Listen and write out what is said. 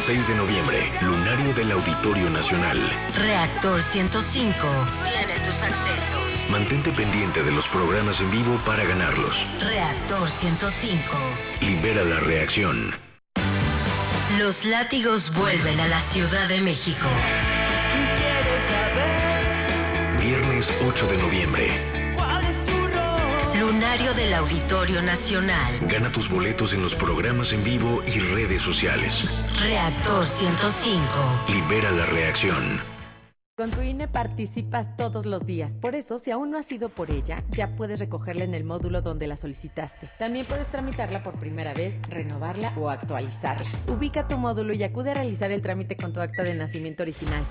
6 de noviembre, lunario del Auditorio Nacional. Reactor 105 tiene tus accesos. Mantente pendiente de los programas en vivo para ganarlos. Reactor 105. Libera la reacción. Los látigos vuelven a la Ciudad de México. Viernes 8 de noviembre. Lunario del Auditorio Nacional. Gana tus boletos en los programas en vivo y redes sociales. Reactor 105. Libera la reacción. Con tu INE participas todos los días. Por eso, si aún no has ido por ella, ya puedes recogerla en el módulo donde la solicitaste. También puedes tramitarla por primera vez, renovarla o actualizarla. Ubica tu módulo y acude a realizar el trámite con tu acta de nacimiento original.